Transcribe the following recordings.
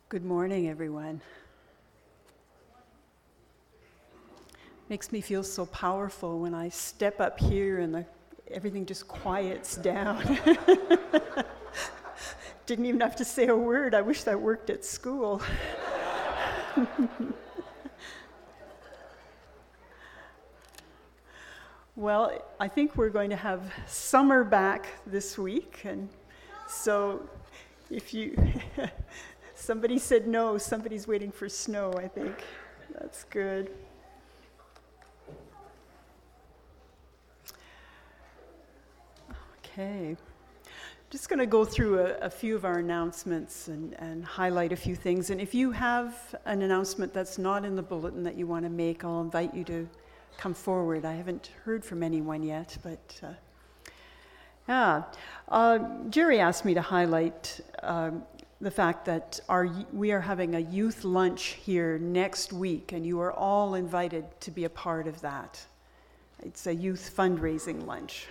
Good morning, everyone. Makes me feel so powerful when I step up here and everything just quiets down. Didn't even have to say a word. I wish that worked at school. Well, I think we're going to have summer back this week, and so if you... Somebody said no, somebody's waiting for snow, I think. That's good. Okay. Just going to go through a few of our announcements and highlight a few things. And if you have an announcement that's not in the bulletin that you want to make, I'll invite you to come forward. I haven't heard from anyone yet, but Jerry asked me to highlight the fact that we are having a youth lunch here next week, and you are all invited to be a part of that. It's a youth fundraising lunch.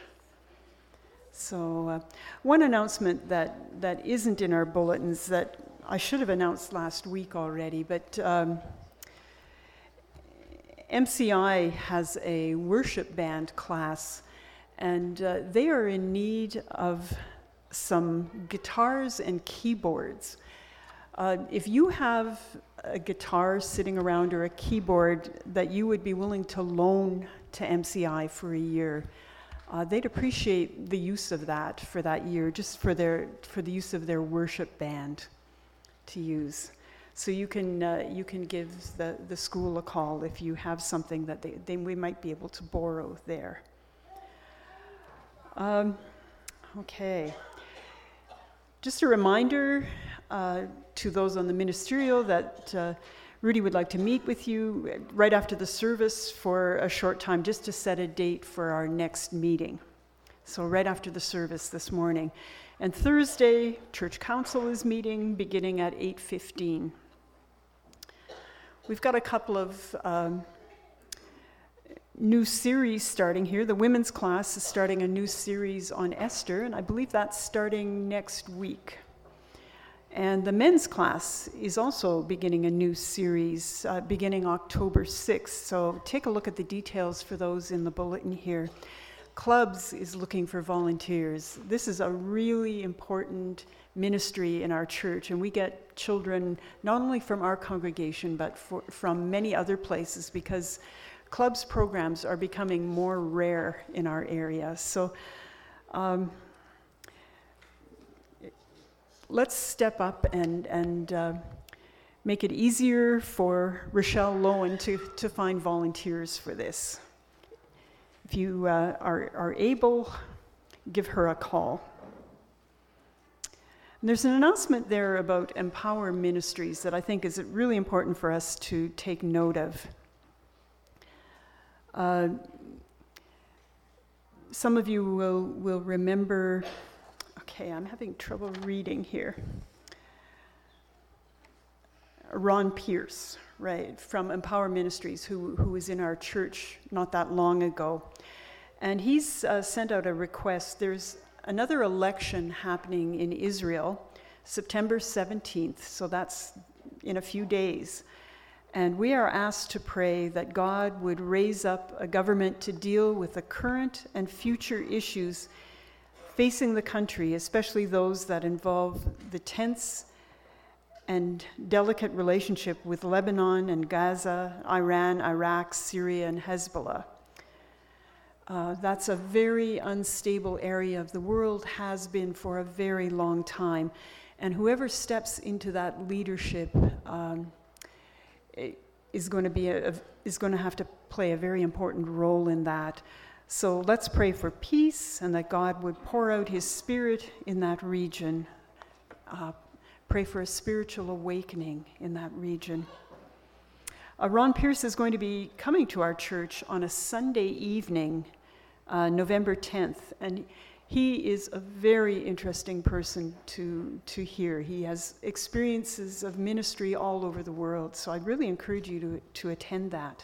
So one announcement that isn't in our bulletins that I should have announced last week already, but MCI has a worship band class, and they are in need of some guitars and keyboards. If you have a guitar sitting around or a keyboard that you would be willing to loan to MCI for a year, they'd appreciate the use of that for that year, just for the use of their worship band to use. So you can give the school a call if you have something that we might be able to borrow there. Okay. Just a reminder to those on the ministerial that Rudy would like to meet with you right after the service for a short time, just to set a date for our next meeting. So right after the service this morning. And Thursday, Church Council is meeting beginning at 8:15. We've got a couple of new series starting here. The women's class is starting a new series on Esther, and I believe that's starting next week. And the men's class is also beginning a new series beginning October 6th. So take a look at the details for those in the bulletin here. Clubs is looking for volunteers. This is a really important ministry in our church, and we get children not only from our congregation but from many other places, because clubs programs are becoming more rare in our area. So let's step up and make it easier for Rochelle Lowen to find volunteers for this. If you are able, give her a call. And there's an announcement there about Empower Ministries that I think is really important for us to take note of. Some of you will remember, okay, I'm having trouble reading here. Ron Pierce, right, from Empower Ministries, who was in our church not that long ago. And he's sent out a request. There's another election happening in Israel, September 17th, so that's in a few days. And we are asked to pray that God would raise up a government to deal with the current and future issues facing the country, especially those that involve the tense and delicate relationship with Lebanon and Gaza, Iran, Iraq, Syria, and Hezbollah. That's a very unstable area of the world, has been for a very long time. And whoever steps into that leadership is going to have to play a very important role in that. So let's pray for peace and that God would pour out his spirit in that region. Pray for a spiritual awakening in that region. Ron Pierce is going to be coming to our church on a Sunday evening, November 10th, and he is a very interesting person to hear. He has experiences of ministry all over the world, so I'd really encourage you to attend that.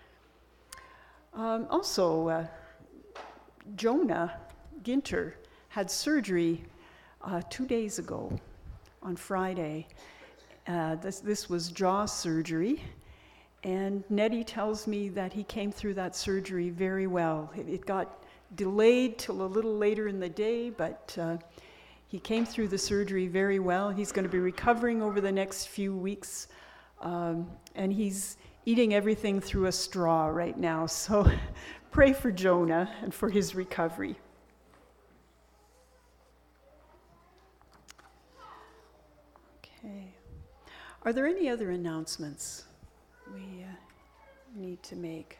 Also, Jonah Ginter had surgery 2 days ago on Friday, This was jaw surgery, and Nettie tells me that he came through that surgery very well. It got delayed till a little later in the day, but he came through the surgery very well. He's going to be recovering over the next few weeks, and he's eating everything through a straw right now. So pray for Jonah and for his recovery. Okay. Are there any other announcements we need to make?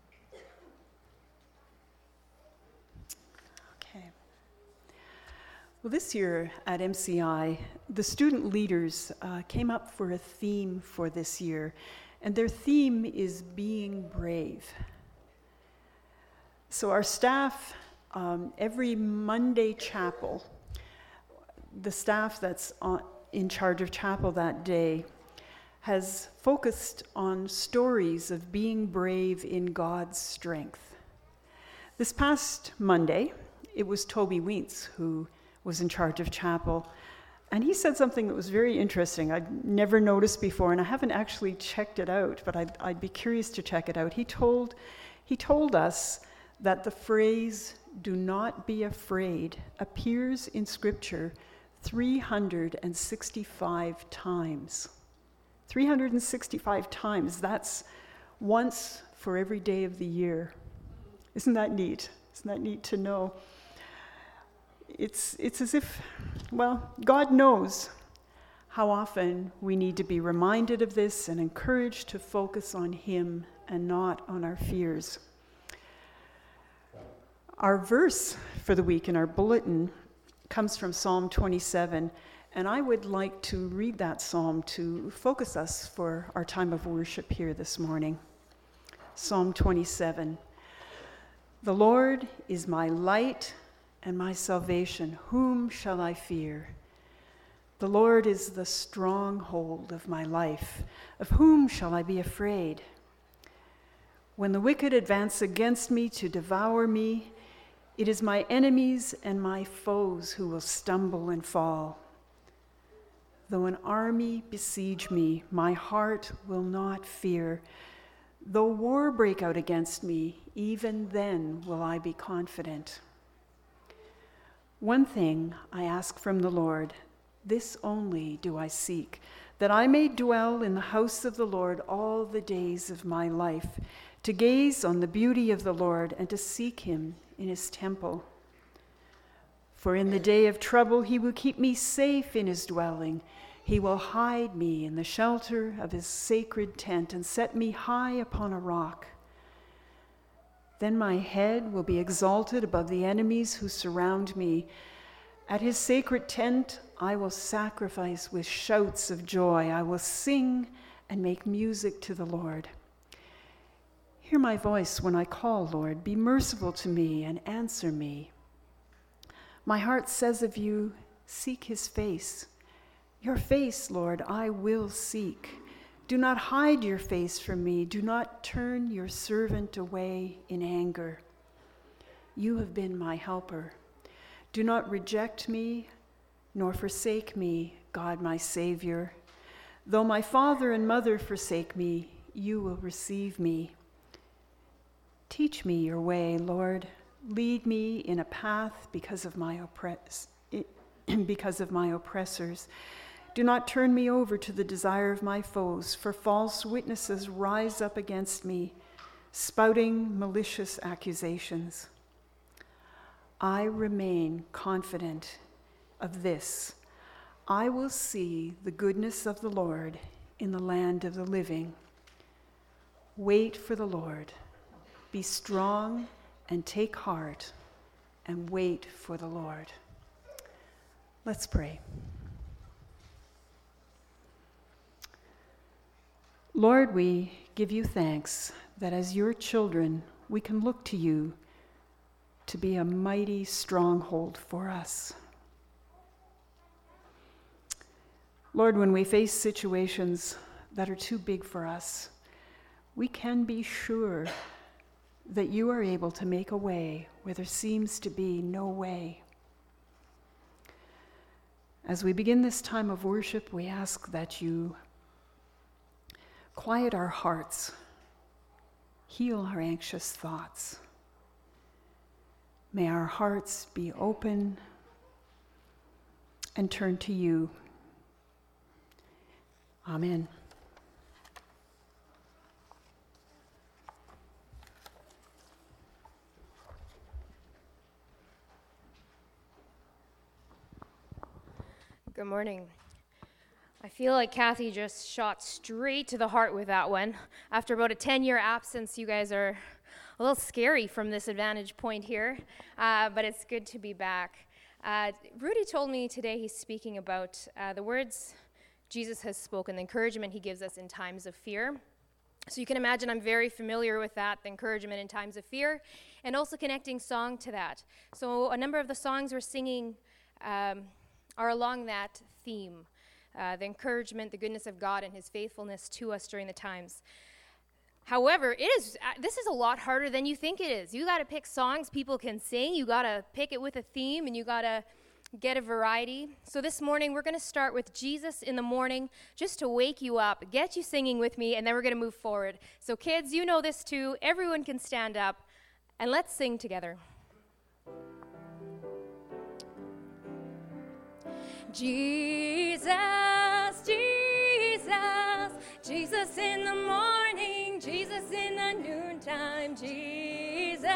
Okay. Well, this year at MCI, the student leaders came up for a theme for this year, and their theme is being brave. So our staff, every Monday chapel, the staff that's in charge of chapel that day has focused on stories of being brave in God's strength. This past Monday, it was Toby Wientz who was in charge of chapel, and he said something that was very interesting. I'd never noticed before, and I haven't actually checked it out, but I'd be curious to check it out. He told us that the phrase, "do not be afraid," appears in Scripture 365 times. 365 times. That's once for every day of the year. Isn't that neat? Isn't that neat to know? It's as if, well, God knows how often we need to be reminded of this and encouraged to focus on Him and not on our fears. Our verse for the week in our bulletin comes from Psalm 27, and I would like to read that psalm to focus us for our time of worship here this morning. Psalm 27. The Lord is my light and my salvation. Whom shall I fear? The Lord is the stronghold of my life. Of whom shall I be afraid? When the wicked advance against me to devour me, it is my enemies and my foes who will stumble and fall. Though an army besiege me, my heart will not fear. Though war break out against me, even then will I be confident. One thing I ask from the Lord, this only do I seek, that I may dwell in the house of the Lord all the days of my life, to gaze on the beauty of the Lord and to seek Him in His temple. For in the day of trouble He will keep me safe in His dwelling. He will hide me in the shelter of His sacred tent and set me high upon a rock. Then my head will be exalted above the enemies who surround me. At His sacred tent I will sacrifice with shouts of joy. I will sing and make music to the Lord. Hear my voice when I call, Lord. Be merciful to me and answer me. My heart says of you, seek His face. Your face, Lord, I will seek. Do not hide your face from me. Do not turn your servant away in anger. You have been my helper. Do not reject me nor forsake me, God my Savior. Though my father and mother forsake me, you will receive me. Teach me your way, Lord. Lead me in a path because of my oppressors. Do not turn me over to the desire of my foes, for false witnesses rise up against me, spouting malicious accusations. I remain confident of this. I will see the goodness of the Lord in the land of the living. Wait for the Lord. Be strong and take heart and wait for the Lord. Let's pray. Lord, we give you thanks that as your children, we can look to you to be a mighty stronghold for us. Lord, when we face situations that are too big for us, we can be sure that you are able to make a way where there seems to be no way. As we begin this time of worship, we ask that you quiet our hearts, heal our anxious thoughts. May our hearts be open and turn to you. Amen. Good morning. I feel like Kathy just shot straight to the heart with that one. After about a 10-year absence, you guys are a little scary from this vantage point here, but it's good to be back. Rudy told me today he's speaking about the words Jesus has spoken, the encouragement he gives us in times of fear. So you can imagine I'm very familiar with that, the encouragement in times of fear, and also connecting song to that. So a number of the songs we're singing are along that theme, the encouragement, the goodness of God, and his faithfulness to us during the times. However, this is a lot harder than you think it is. You got to pick songs people can sing. You got to pick it with a theme, and you got to get a variety. So this morning, we're going to start with Jesus in the Morning, just to wake you up, get you singing with me, and then we're going to move forward. So kids, you know this too. Everyone can stand up, and let's sing together. Jesus, Jesus, Jesus in the morning, Jesus in the noontime, Jesus,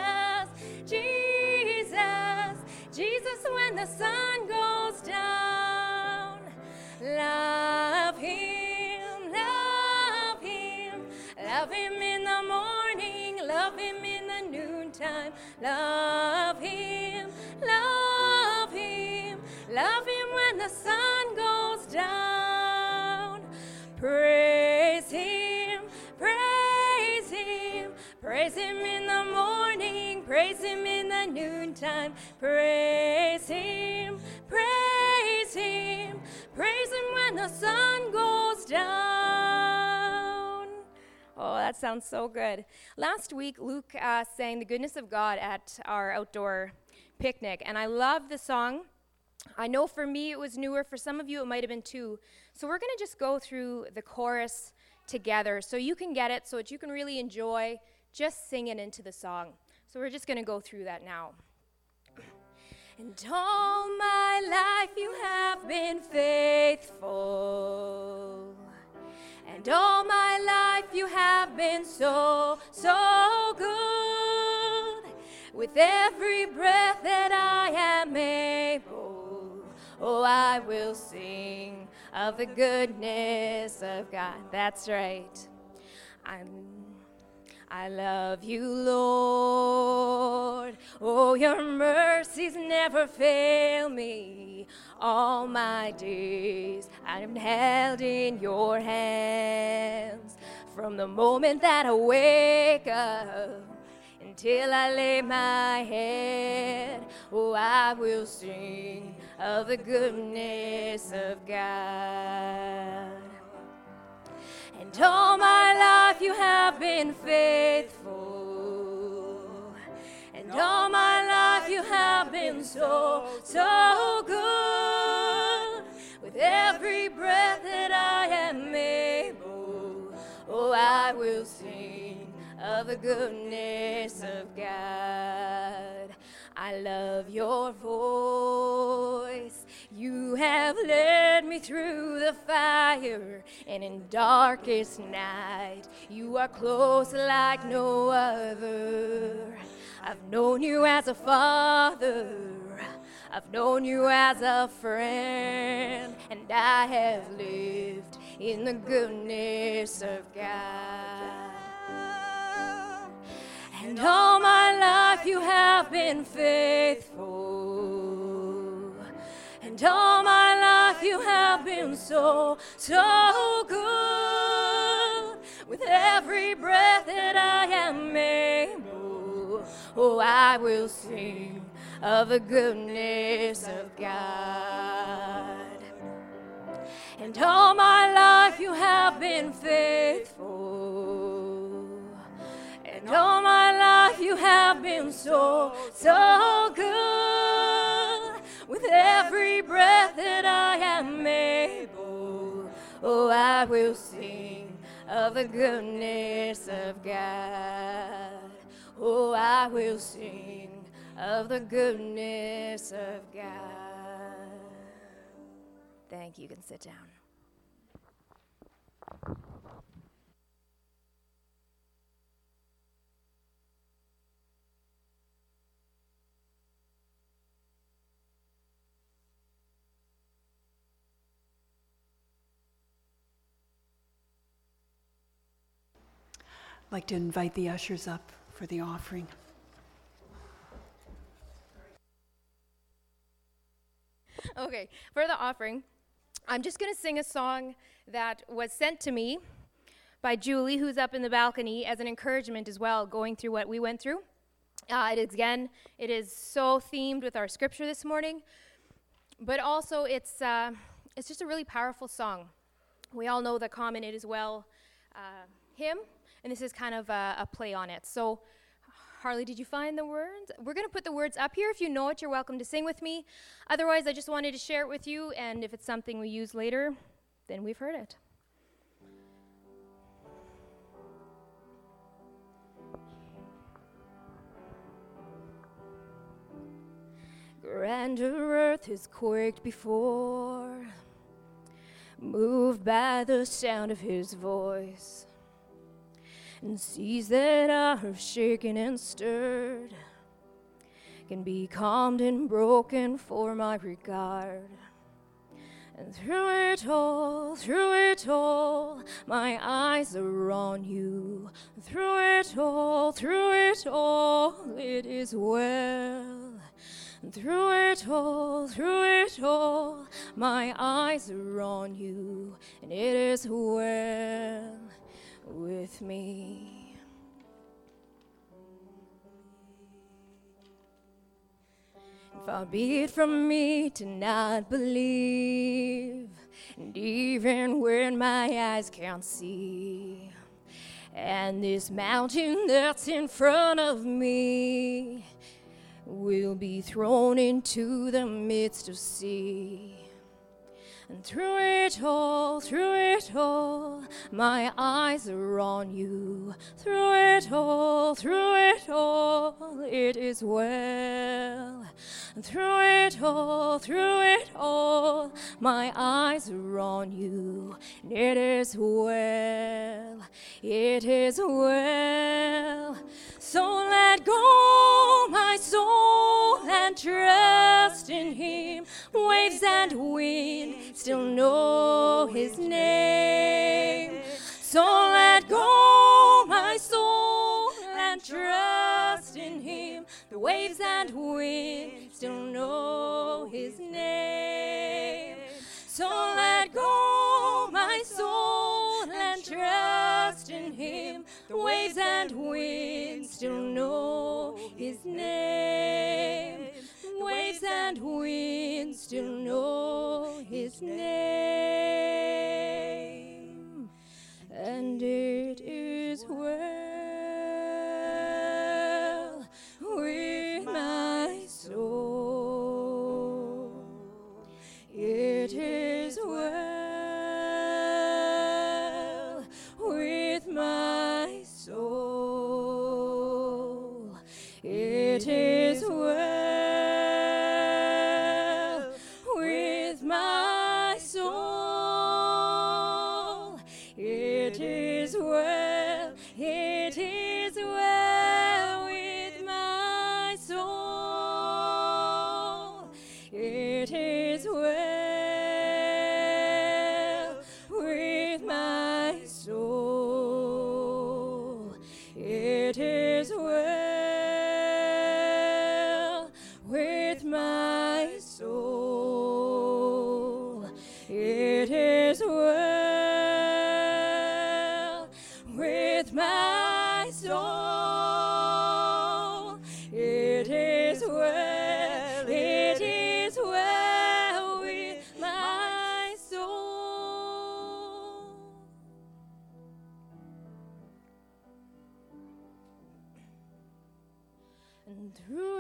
Jesus, Jesus when the sun goes down. Love him, love him, love him in the morning, love him in the noontime, love him, love him, love him when the sun goes down. Praise him, praise him, praise him in the morning, praise him in the noontime, praise him, praise him, praise him when the sun goes down. Oh, that sounds so good. Last week, Luke sang The Goodness of God at our outdoor picnic, and I love the song. I know for me it was newer. For some of you it might have been too. So we're going to just go through the chorus together so you can get it, so that you can really enjoy just singing into the song. So we're just going to go through that now. And all my life you have been faithful. And all my life you have been so, so good. With every breath that I am able, oh, I will sing of the goodness of God. That's right. I love you, Lord. Oh, your mercies never fail me. All my days I'm held in your hands. From the moment that I wake up until I lay my head, oh, I will sing of the goodness of God. And all my life you have been faithful. And all my life you have been so, so good. With every breath that I am able, oh, I will sing of the goodness of God. I love your voice. You have led me through the fire, and in darkest night, you are close like no other. I've known you as a father, I've known you as a friend, and I have lived in the goodness of God. And all my life you have been faithful. And all my life you have been so, so good. With every breath that I am able, oh, I will sing of the goodness of God. And all my life you have been faithful. And all my life you have been so, so good. With every breath that I I will sing of the goodness of God. Oh, I will sing of the goodness of God. Thank you. You can sit down. I'd like to invite the ushers up for the offering. Okay, for the offering, I'm just going to sing a song that was sent to me by Julie, who's up in the balcony, as an encouragement as well, going through what we went through. It is so themed with our scripture this morning, but also it's just a really powerful song. We all know the common It Is Well hymn, and this is kind of a play on it. So, Harley, did you find the words? We're going to put the words up here. If you know it, you're welcome to sing with me. Otherwise, I just wanted to share it with you, and if it's something we use later, then we've heard it. Grandeur earth has quaked before, moved by the sound of his voice, and seas that are shaken and stirred can be calmed and broken for my regard. And through it all, my eyes are on you. Through it all, it is well. And through it all, my eyes are on you, and it is well with me. Far be it from me to not believe, and even when my eyes can't see, and this mountain that's in front of me will be thrown into the midst of sea. And through it all, my eyes are on you. Through it all, it is well. And through it all, my eyes are on you. And it is well, it is well. So let go, my soul, and trust in him. Waves and wind still know his name. So let go, my soul, and trust in him. The waves and wind still know his name. So let go, my soul, and trust in him. The waves and wind still know his name. The waves and wind still know his name. And it is well with my soul. It is well with my soul. It is well with my soul. It is well. It is well with my soul. It is well with my soul. It is well with my soul. It is well with my soul. It is well. It is well with my soul. And through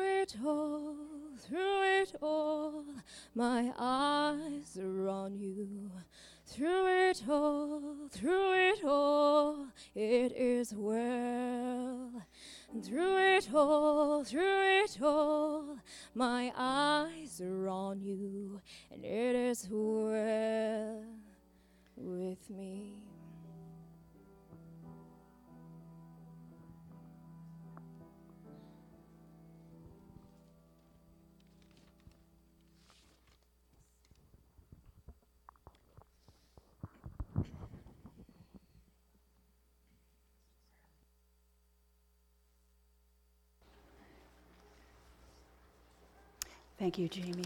it all, my eyes are on you. Through it all, it is well. Through it all, my eyes are on you, and it is well with me. Thank you, Jamie.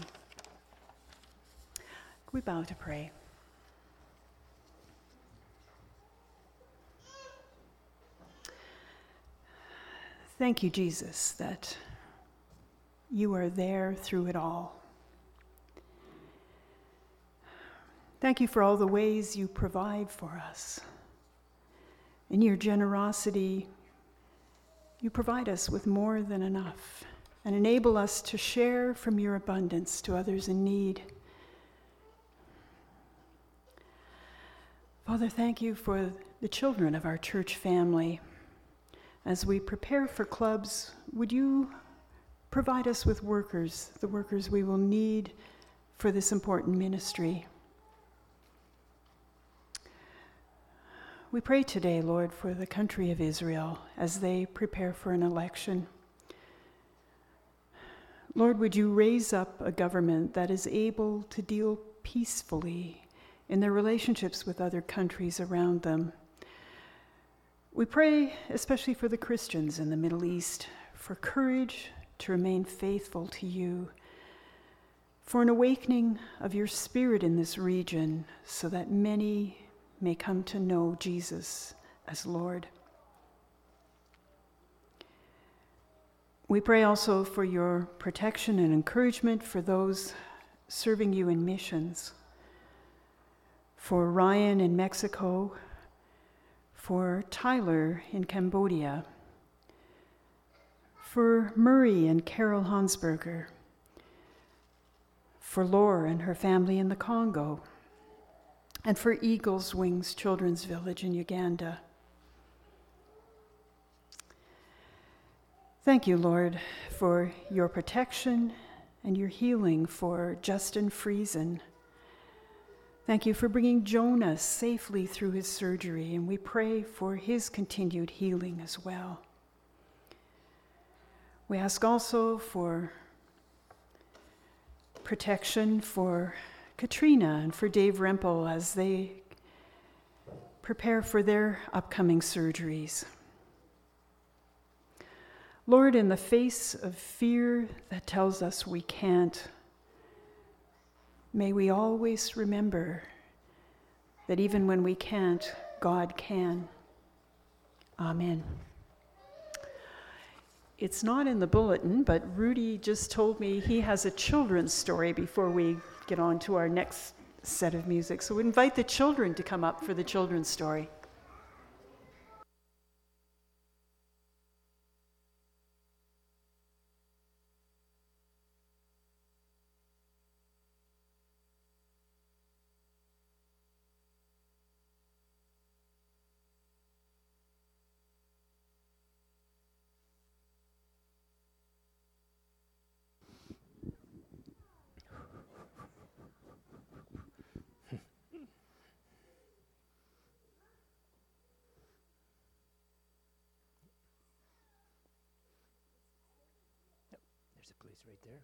We bow to pray. Thank you, Jesus, that you are there through it all. Thank you for all the ways you provide for us. In your generosity, you provide us with more than enough and enable us to share from your abundance to others in need. Father, thank you for the children of our church family. As we prepare for clubs, would you provide us with workers, the workers we will need for this important ministry? We pray today, Lord, for the country of Israel as they prepare for an election. Lord, would you raise up a government that is able to deal peacefully in their relationships with other countries around them? We pray especially for the Christians in the Middle East, for courage to remain faithful to you, for an awakening of your Spirit in this region so that many may come to know Jesus as Lord. We pray also for your protection and encouragement for those serving you in missions, for Ryan in Mexico, for Tyler in Cambodia, for Murray and Carol Hansberger, for Laura and her family in the Congo, and for Eagle's Wings Children's Village in Uganda. Thank you, Lord, for your protection and your healing for Justin Friesen. Thank you for bringing Jonah safely through his surgery, and we pray for his continued healing as well. We ask also for protection for Katrina and for Dave Rempel as they prepare for their upcoming surgeries. Lord, in the face of fear that tells us we can't, may we always remember that even when we can't, God can. Amen. It's not in the bulletin, but Rudy just told me he has a children's story before we get on to our next set of music. So we invite the children to come up for the children's story. Place right there.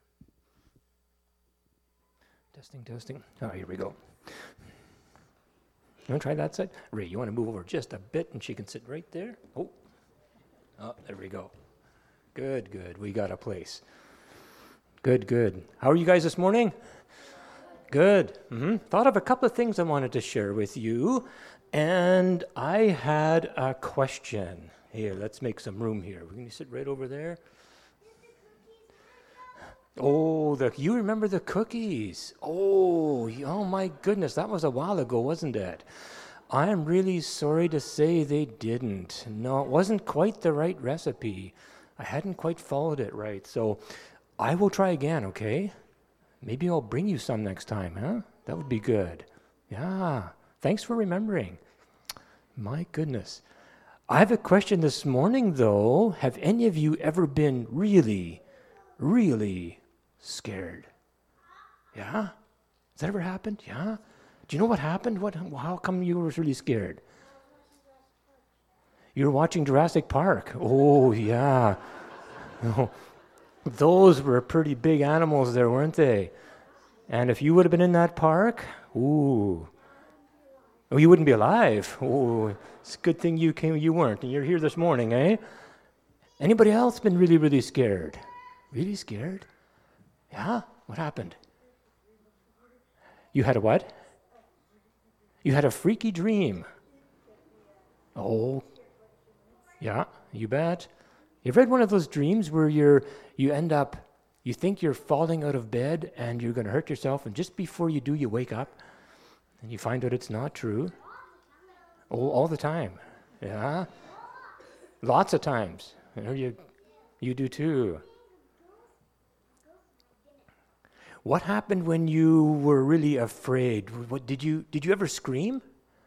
Testing. Oh, here we go. You want to try that side? Ray, you want to move over just a bit and she can sit right there? Oh, there we go. Good. We got a place. Good. How are you guys this morning? Good. Thought of a couple of things I wanted to share with you, and I had a question. Here, let's make some room here. We're going to sit right over there. Oh, you remember the cookies? Oh my goodness, that was a while ago, wasn't it? I'm really sorry to say they didn't. No, it wasn't quite the right recipe. I hadn't quite followed it right, so I will try again, okay? Maybe I'll bring you some next time, huh? That would be good. Yeah, Thanks for remembering. My goodness. I have a question this morning, though. Have any of you ever been really, really scared? Yeah? Has that ever happened? Yeah? Do you know what happened? How come you were really scared? You were watching Jurassic Park. Oh, yeah. Oh, those were pretty big animals there, weren't they? And if you would have been in that park, ooh, oh, you wouldn't be alive. Oh, it's a good thing you weren't, and you're here this morning, eh? Anybody else been really, really scared? Really scared? Yeah? What happened? You had a what? You had a freaky dream. Oh, yeah, you bet. You've read one of those dreams where you think you're falling out of bed and you're going to hurt yourself, and just before you do, you wake up and you find out it's not true. Oh, all the time. Yeah. Lots of times. You do too. What happened when you were really afraid? What did you ever scream?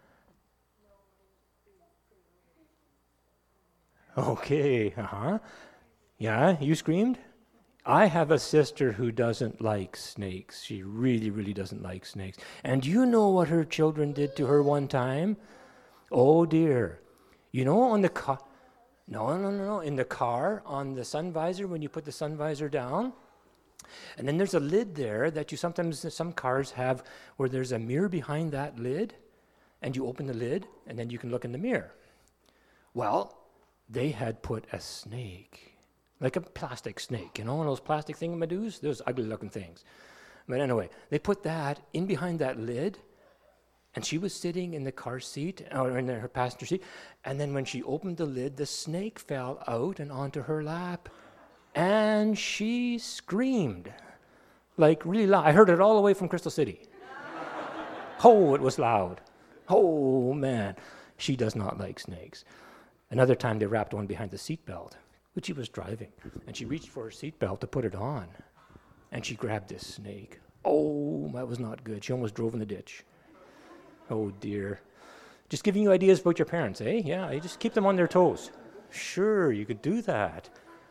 Okay, Yeah, you screamed? I have a sister who doesn't like snakes. She really, really doesn't like snakes. And do you know what her children did to her one time? Oh dear. You know, on the car, no, in the car, on the sun visor, when you put the sun visor down, and then there's a lid there that some cars have where there's a mirror behind that lid, and you open the lid, and then you can look in the mirror. Well, they had put a snake, like a plastic snake, one of those plastic thingamadoos, those ugly looking things. But anyway, they put that in behind that lid, and she was sitting in the car seat, or in her passenger seat, and then when she opened the lid, the snake fell out and onto her lap, and she screamed, like really loud. I heard it all the way from Crystal City. Oh, it was loud. Oh, man. She does not like snakes. Another time, they wrapped one behind the seatbelt, which she was driving, and she reached for her seatbelt to put it on, and she grabbed this snake. Oh, that was not good. She almost drove in the ditch. Oh, dear. Just giving you ideas about your parents, eh? Yeah, you just keep them on their toes. Sure, you could do that.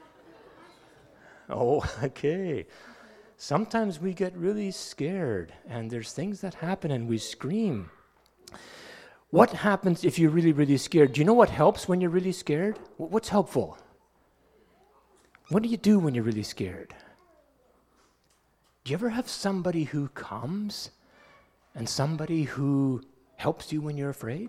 Oh, okay. Sometimes we get really scared, and there's things that happen, and we scream. What happens if you're really, really scared? Do you know what helps when you're really scared? What's helpful? What do you do when you're really scared? Do you ever have somebody who comes and somebody who helps you when you're afraid?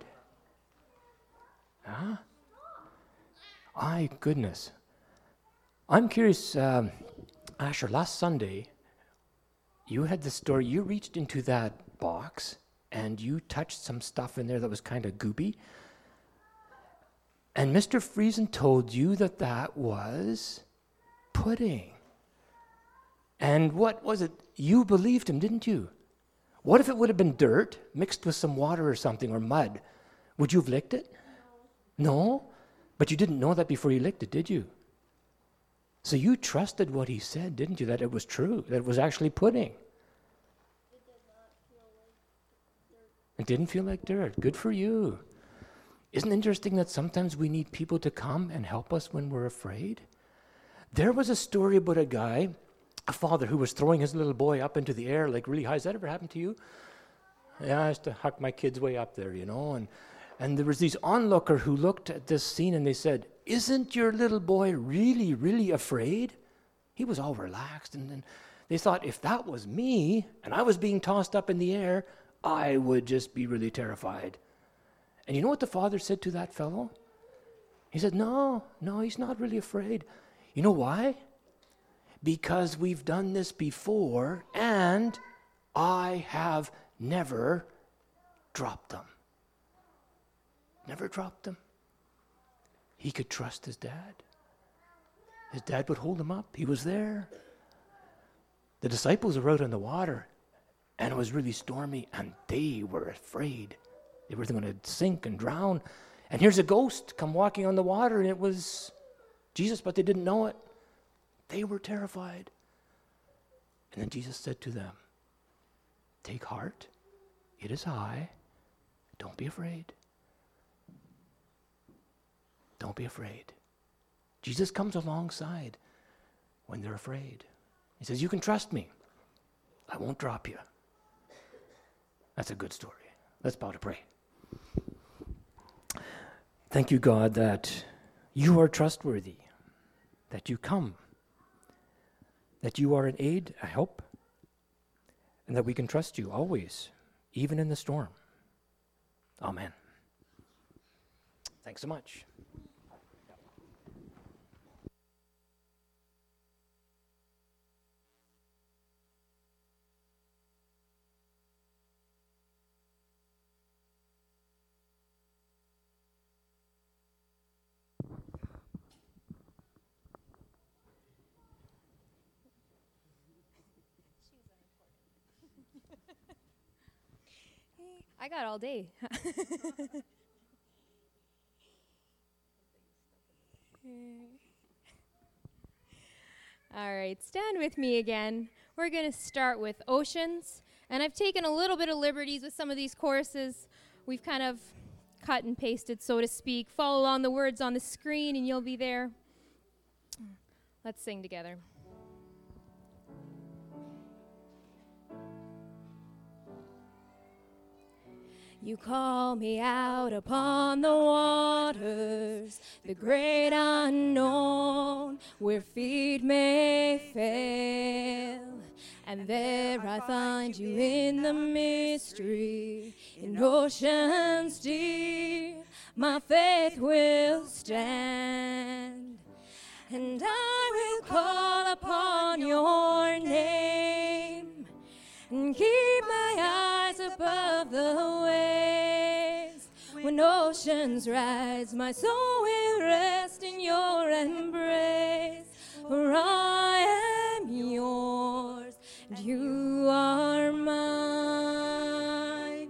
Huh? My goodness. I'm curious, Asher, last Sunday, you had the story, you reached into that box and you touched some stuff in there that was kind of goopy. And Mr. Friesen told you that was pudding. And what was it? You believed him, didn't you? What if it would have been dirt mixed with some water or something, or mud? Would you have licked it? No? But you didn't know that before you licked it, did you? So you trusted what he said, didn't you? That it was true, that it was actually pudding. It didn't feel like dirt. Good for you. Isn't it interesting that sometimes we need people to come and help us when we're afraid? There was a story about a father who was throwing his little boy up into the air like really high. Has that ever happened to you? Yeah, I used to huck my kids way up there, And there was these onlooker who looked at this scene and they said, "Isn't your little boy really, really afraid?" He was all relaxed. And then they thought, if that was me and I was being tossed up in the air, I would just be really terrified. And you know what the father said to that fellow? He said, no, he's not really afraid. You know why? Because we've done this before and I have never dropped them. Never dropped them. He could trust his dad. His dad would hold him up. He was there. The disciples were out on the water, and it was really stormy, and they were afraid. They were going to sink and drown. And here's a ghost come walking on the water, and it was Jesus, but they didn't know it. They were terrified. And then Jesus said to them, "Take heart, it is I. Don't be afraid. Don't be afraid. Jesus comes alongside when they're afraid. He says, you can trust me. I won't drop you. That's a good story. Let's bow to pray. Thank you, God, that you are trustworthy, that you come, that you are an aid, a help, and that we can trust you always, even in the storm. Amen. Thanks so much. I got all day. All right, stand with me again. We're going to start with Oceans, and I've taken a little bit of liberties with some of these choruses. We've kind of cut and pasted, so to speak. Follow along the words on the screen, and you'll be there. Let's sing together. You call me out upon the waters, the great unknown, where feet may fail. And there I find you in the mystery, in oceans deep, my faith will stand. And I will call upon your name, and keep my eyes above the waves. When oceans rise, my soul will rest in your embrace. For I am yours, and you are mine.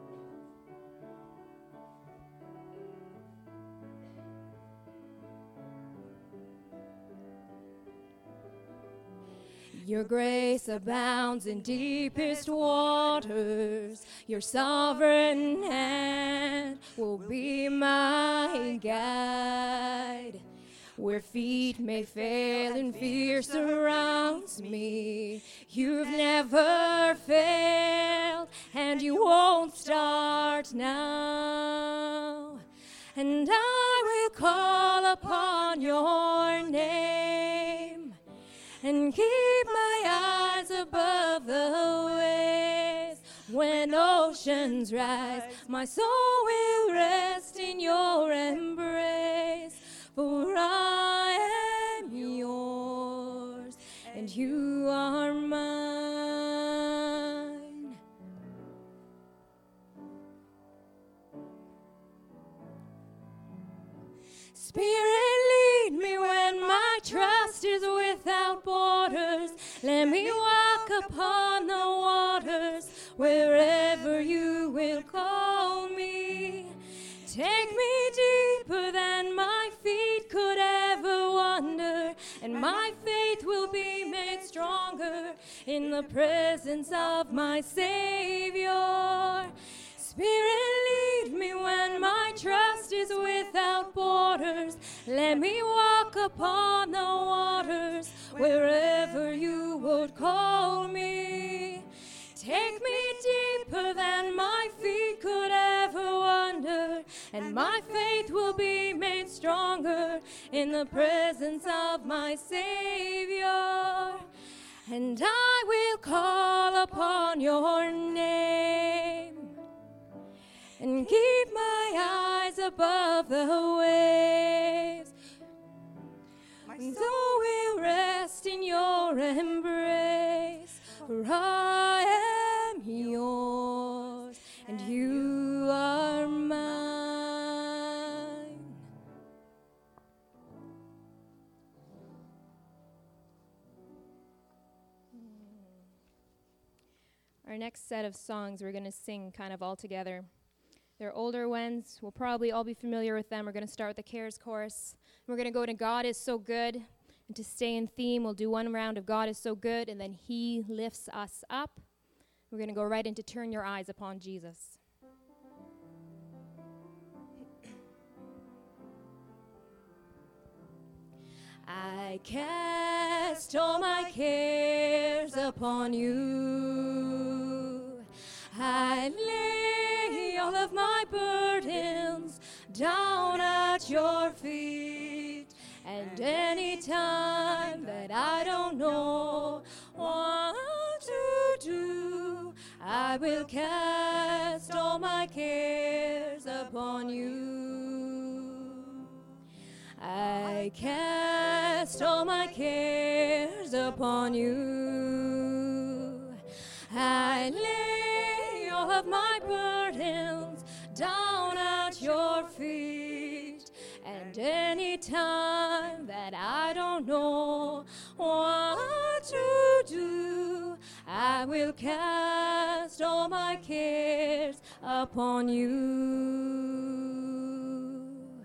Your grace abounds in deepest waters. Your sovereign hand will be my guide. Where feet may fail and fear surrounds me, you've never failed, and you won't start now. And I will call upon your name, and keep my eyes above the waves. When oceans rise, my soul will rest in your embrace. For I am yours, and you are mine. Spirit, lead me when my trust is without borders. Let me walk upon the waters wherever you will call me. Take me deeper than my feet could ever wander, and my faith will be made stronger in the presence of my Savior. Spirit, lead me when my trust is without borders. Let me walk upon the waters wherever you would call me. Take me deeper than my feet could ever wander, and my faith will be made stronger in the presence of my Savior. And I will call upon your name, and keep my eyes above the waves. My soul will rest in your embrace, for I am yours, and you are mine. Our next set of songs we're going to sing kind of all together. They're older ones. We'll probably all be familiar with them. We're going to start with the Cares chorus. We're going to go to God is so good. And to stay in theme, we'll do one round of God is so good, and then He lifts us up. We're going to go right into Turn Your Eyes Upon Jesus. I cast all my cares upon you. I lay all of my burdens down at your feet. And any time that I don't know what to do, I will cast all my cares upon you. I cast all my cares upon you. I lay all of my burdens down at your feet. And any time that I don't know what to do, I will cast all my cares upon you.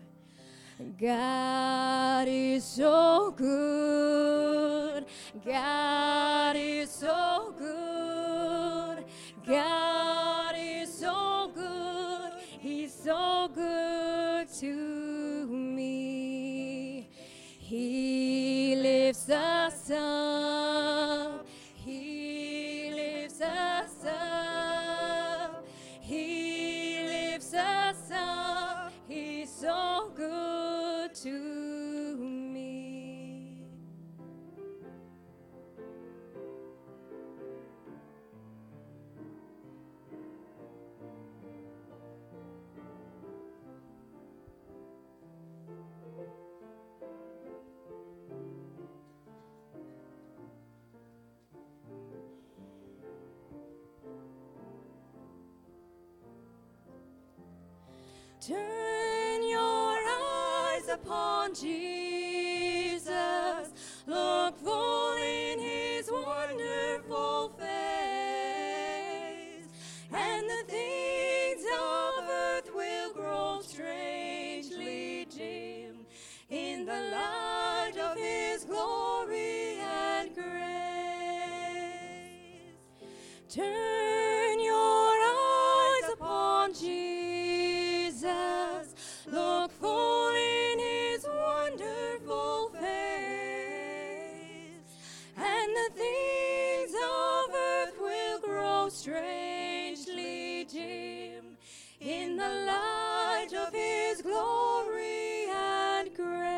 God is so good. God is so good. God is so good. He's so good to me. He lifts us up. He lifts us up. He lifts us up. He's so good to me. Turn your eyes upon Jesus. Look full in his wonderful face, and the things of earth will grow strangely dim in the light of his glory and grace. Turn your eyes upon Jesus. Look full in his wonderful face, and the things of earth will grow strangely dim in the light of his glory and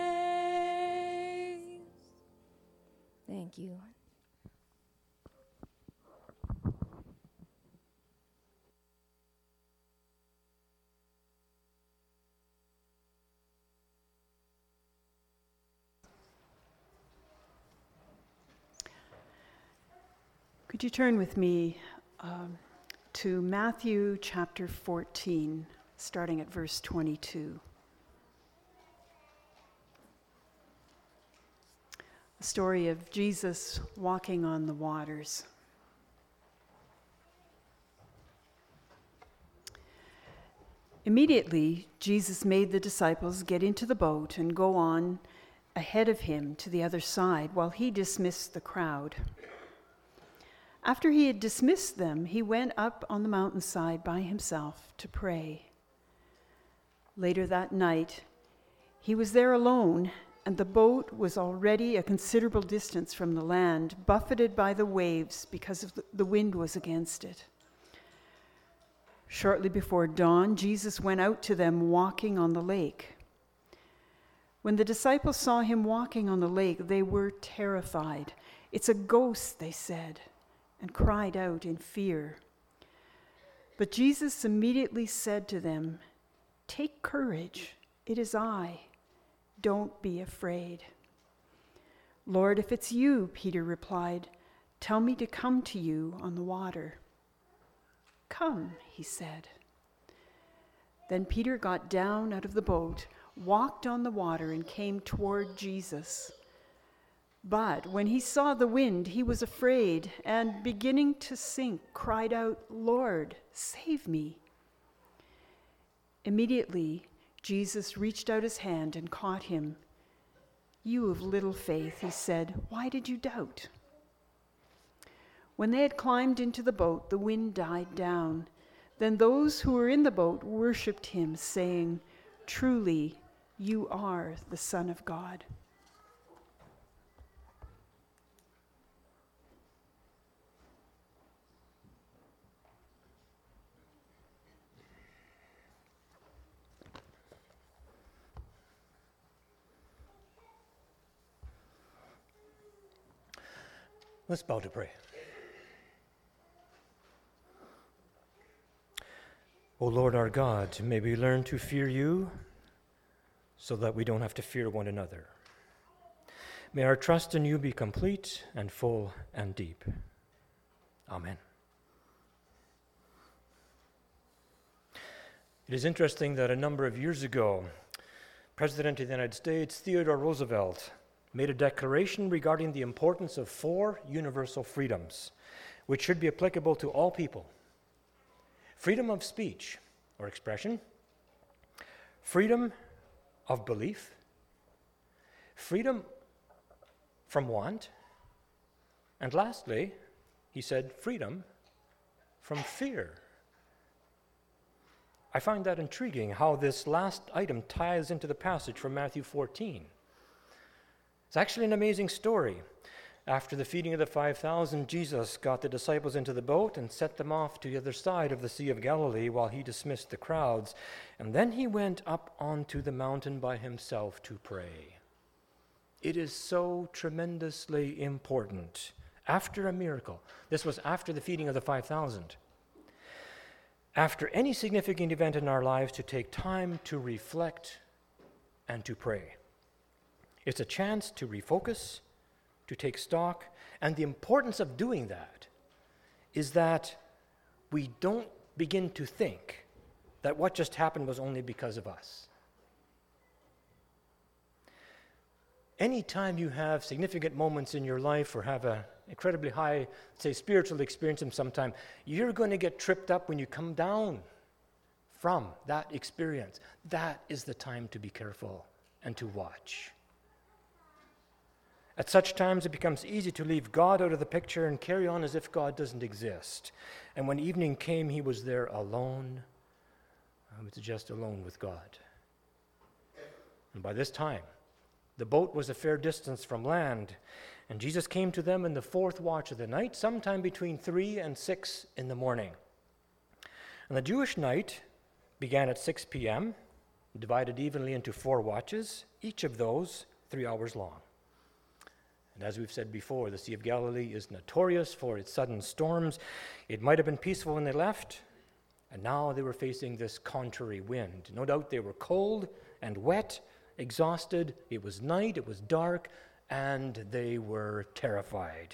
grace. Thank you. Could you turn with me to Matthew chapter 14, starting at verse 22. The story of Jesus walking on the waters. Immediately, Jesus made the disciples get into the boat and go on ahead of him to the other side while he dismissed the crowd. After he had dismissed them, he went up on the mountainside by himself to pray. Later that night, he was there alone, and the boat was already a considerable distance from the land, buffeted by the waves because of the wind was against it. Shortly before dawn, Jesus went out to them walking on the lake. When the disciples saw him walking on the lake, they were terrified. "It's a ghost," they said, and cried out in fear. But Jesus immediately said to them, "Take courage, it is I. Don't be afraid." "Lord, if it's you," Peter replied, "tell me to come to you on the water." "Come," he said. Then Peter got down out of the boat, walked on the water, and came toward Jesus. But when he saw the wind, he was afraid, and beginning to sink, cried out, "Lord, save me." Immediately, Jesus reached out his hand and caught him. "You of little faith," he said, "why did you doubt?" When they had climbed into the boat, the wind died down. Then those who were in the boat worshipped him, saying, "Truly, you are the Son of God." Let's bow to pray. O Lord our God, may we learn to fear you so that we don't have to fear one another. May our trust in you be complete and full and deep. Amen. It is interesting that a number of years ago, President of the United States, Theodore Roosevelt, made a declaration regarding the importance of 4 universal freedoms, which should be applicable to all people. Freedom of speech or expression, freedom of belief, freedom from want, and lastly, he said, freedom from fear. I find that intriguing how this last item ties into the passage from Matthew 14. It's actually an amazing story. After the feeding of the 5,000, Jesus got the disciples into the boat and set them off to the other side of the Sea of Galilee while he dismissed the crowds. And then he went up onto the mountain by himself to pray. It is so tremendously important. After a miracle, this was after the feeding of the 5,000, after any significant event in our lives, to take time to reflect and to pray. It's a chance to refocus, to take stock, and the importance of doing that is that we don't begin to think that what just happened was only because of us. Anytime you have significant moments in your life or have an incredibly high, say, spiritual experience of some time, you're going to get tripped up when you come down from that experience. That is the time to be careful and to watch. At such times, it becomes easy to leave God out of the picture and carry on as if God doesn't exist. And when evening came, he was there alone. I would suggest alone with God. And by this time, the boat was a fair distance from land, and Jesus came to them in the 4th watch of the night, sometime between 3 and 6 in the morning. And the Jewish night began at 6 p.m., divided evenly into 4 watches, each of those 3 hours long. And as we've said before, the Sea of Galilee is notorious for its sudden storms. It might have been peaceful when they left, and now they were facing this contrary wind. No doubt they were cold and wet, exhausted. It was night, it was dark, and they were terrified.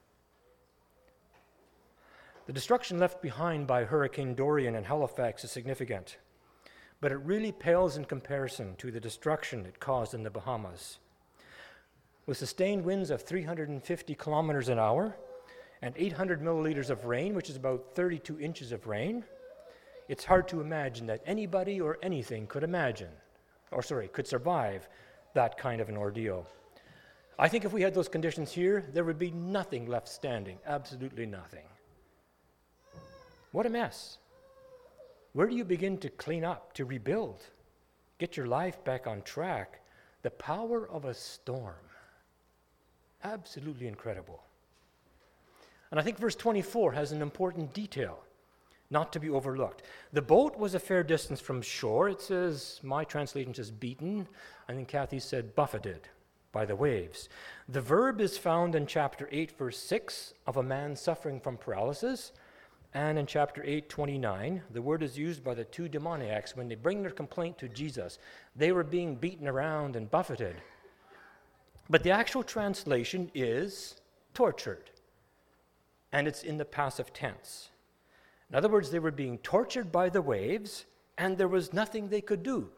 The destruction left behind by Hurricane Dorian in Halifax is significant, but it really pales in comparison to the destruction it caused in the Bahamas. With sustained winds of 350 kilometers an hour and 800 milliliters of rain, which is about 32 inches of rain, it's hard to imagine that anybody or anything could survive that kind of an ordeal. I think if we had those conditions here, there would be nothing left standing, absolutely nothing. What a mess. Where do you begin to clean up, to rebuild, get your life back on track? The power of a storm. Absolutely incredible. And I think verse 24 has an important detail not to be overlooked. The boat was a fair distance from shore. It says, my translation says beaten. I think Kathy said buffeted by the waves. The verb is found in chapter 8, verse 6 of a man suffering from paralysis. And in chapter 8, 29, the word is used by the 2 demoniacs when they bring their complaint to Jesus. They were being beaten around and buffeted. But the actual translation is tortured, and it's in the passive tense. In other words, they were being tortured by the waves, and there was nothing they could do.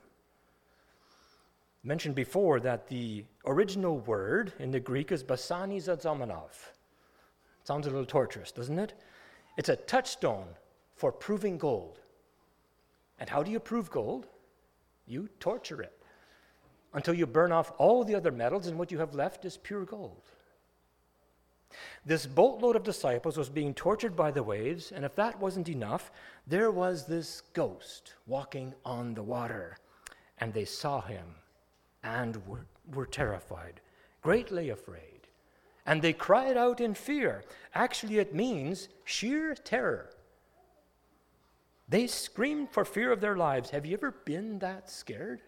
I mentioned before that the original word in the Greek is basani zazomanov. Sounds a little torturous, doesn't it? It's a touchstone for proving gold. And how do you prove gold? You torture it until you burn off all the other metals, and what you have left is pure gold. This boatload of disciples was being tortured by the waves, and if that wasn't enough, there was this ghost walking on the water, and they saw him and were terrified, greatly afraid, and they cried out in fear. Actually, it means sheer terror. They screamed for fear of their lives. Have you ever been that scared?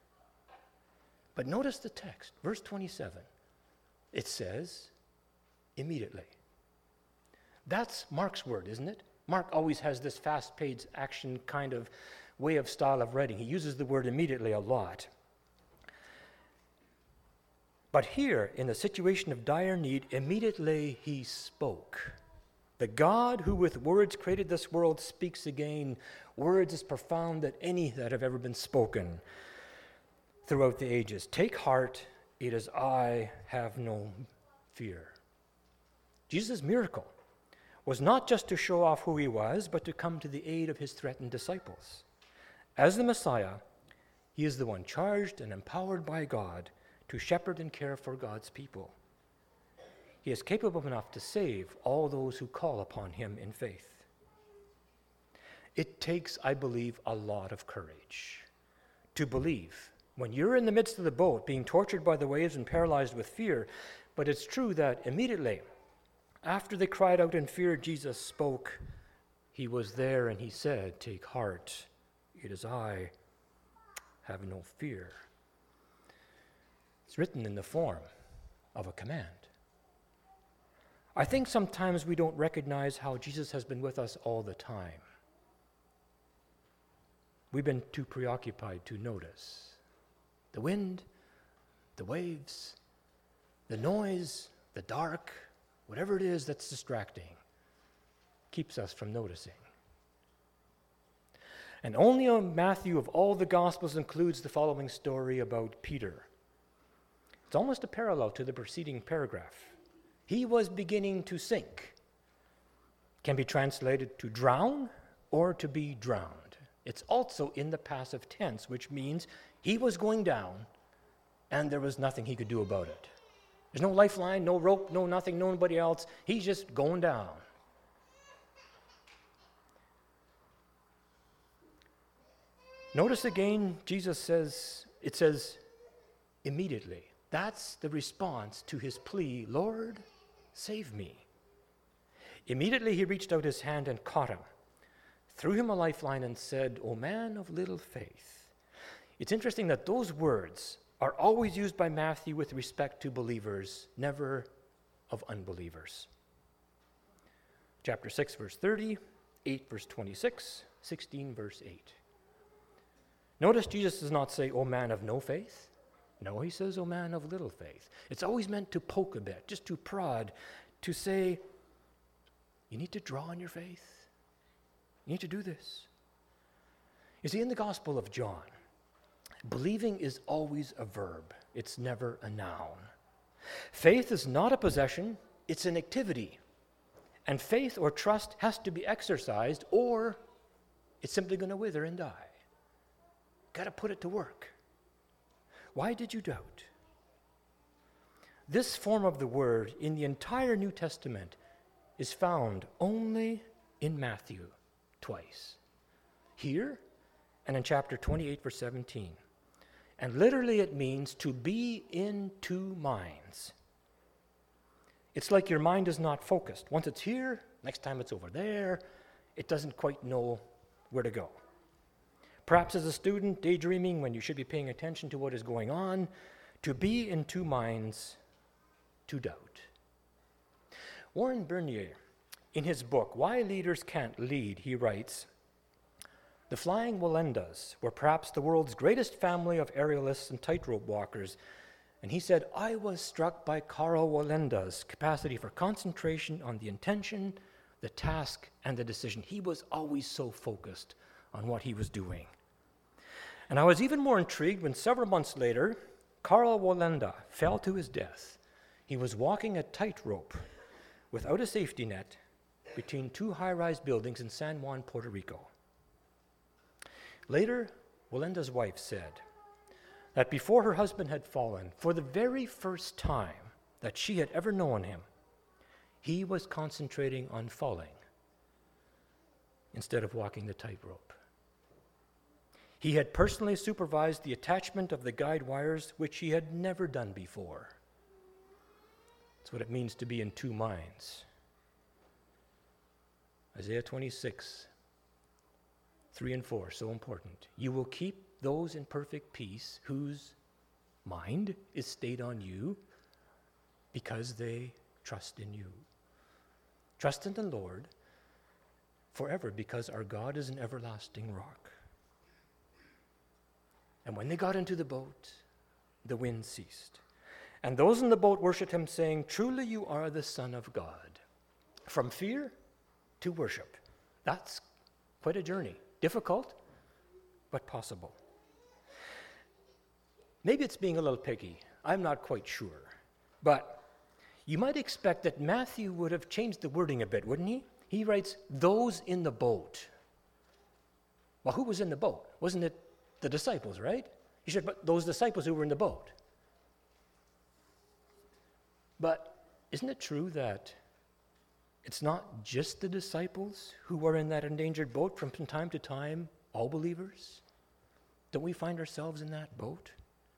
But notice the text, verse 27. It says, immediately. That's Mark's word, isn't it? Mark always has this fast-paced action kind of way of style of writing. He uses the word immediately a lot. But here, in the situation of dire need, immediately he spoke. The God who with words created this world speaks again, words as profound as any that have ever been spoken throughout the ages. Take heart, it is I, have no fear. Jesus' miracle was not just to show off who he was, but to come to the aid of his threatened disciples. As the Messiah, he is the one charged and empowered by God to shepherd and care for God's people. He is capable enough to save all those who call upon him in faith. It takes, I believe, a lot of courage to believe when you're in the midst of the boat being tortured by the waves and paralyzed with fear. But it's true that immediately after they cried out in fear, Jesus spoke. He was there and he said, "Take heart, it is I, have no fear." It's written in the form of a command. I think sometimes we don't recognize how Jesus has been with us all the time. We've been too preoccupied to notice the wind, the waves, the noise, the dark, whatever it is that's distracting, keeps us from noticing. And only Matthew of all the Gospels includes the following story about Peter. It's almost a parallel to the preceding paragraph. He was beginning to sink. Can be translated to drown or to be drowned. It's also in the passive tense, which means he was going down and there was nothing he could do about it. There's no lifeline, no rope, no nothing, nobody else. He's just going down. Notice again, Jesus says, it says, immediately. That's the response to his plea, "Lord, save me." Immediately he reached out his hand and caught him, threw him a lifeline and said, "O man of little faith." It's interesting that those words are always used by Matthew with respect to believers, never of unbelievers. Chapter 6, verse 30, 8, verse 26, 16, verse 8. Notice Jesus does not say, "O man of no faith." No, he says, "O man of little faith." It's always meant to poke a bit, just to prod, to say, you need to draw on your faith. You need to do this. You see, in the Gospel of John, believing is always a verb. It's never a noun. Faith is not a possession, it's an activity. And faith or trust has to be exercised, or it's simply going to wither and die. Got to put it to work. Why did you doubt? This form of the word in the entire New Testament is found only in Matthew twice. Here and in chapter 28, verse 17. And literally it means to be in two minds. It's like your mind is not focused. Once it's here, next time it's over there. It doesn't quite know where to go. Perhaps as a student, daydreaming when you should be paying attention to what is going on, to be in two minds, to doubt. Warren Bernier, in his book, Why Leaders Can't Lead, he writes, "The Flying Wallendas were perhaps the world's greatest family of aerialists and tightrope walkers." And he said, "I was struck by Karl Wallenda's capacity for concentration on the intention, the task, and the decision." He was always so focused on what he was doing. And I was even more intrigued when several months later, Karl Wallenda fell to his death. He was walking a tightrope without a safety net between two high-rise buildings in San Juan, Puerto Rico. Later, Wallenda's wife said that before her husband had fallen, for the very first time that she had ever known him, he was concentrating on falling instead of walking the tightrope. He had personally supervised the attachment of the guide wires, which he had never done before. That's what it means to be in two minds. Isaiah 26, 3 and 4, so important. You will keep those in perfect peace whose mind is stayed on you because they trust in you. Trust in the Lord forever, because our God is an everlasting rock. And when they got into the boat, the wind ceased. And those in the boat worshipped him, saying, "Truly you are the Son of God." From fear to worship. That's quite a journey. Difficult, but possible. Maybe it's being a little picky. I'm not quite sure. But you might expect that Matthew would have changed the wording a bit, wouldn't he? He writes, "those in the boat." Well, who was in the boat? Wasn't it the disciples, right? He said, but those disciples who were in the boat. But isn't it true that it's not just the disciples who were in that endangered boat from time to time, all believers? Don't we find ourselves in that boat?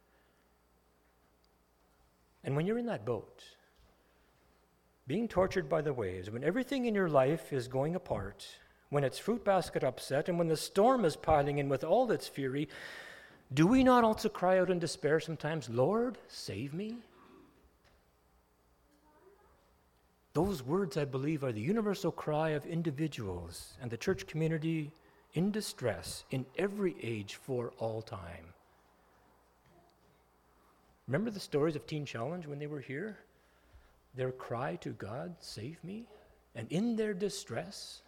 And when you're in that boat, being tortured by the waves, when everything in your life is going apart, when its fruit basket upset, and when the storm is piling in with all its fury, do we not also cry out in despair sometimes, "Lord, save me"? Those words, I believe, are the universal cry of individuals and the church community in distress in every age for all time. Remember the stories of Teen Challenge when they were here? Their cry to God, "Save me," and in their distress.